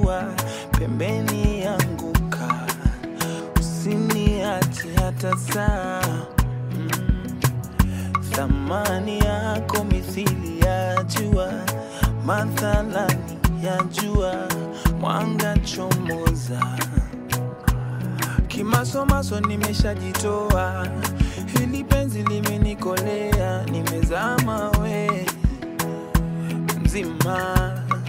jua pembeni yanguka, usiniache hata saa. Thamani yako mithili ya jua, mathalani ya jua mwanga chomoza. Kimasomaso nimeshajitoa, hili penzi limenikolea, nimezama we mzima.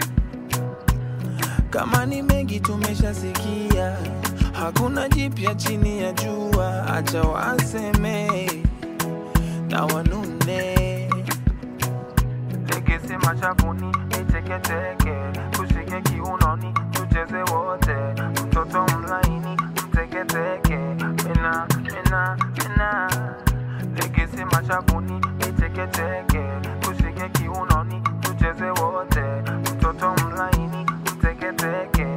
Kama ni mengi tumeshasikia, hakuna jipya chini ya jua. Acha waseme na wanune, teke machavuni niteketeke, kushike kiunoni tucheze wote, mtoto mlaini mteketeke, mina teke machavuni niteketeke, kushike kiunoni tucheze wote, mtoto mlaini mteketeke.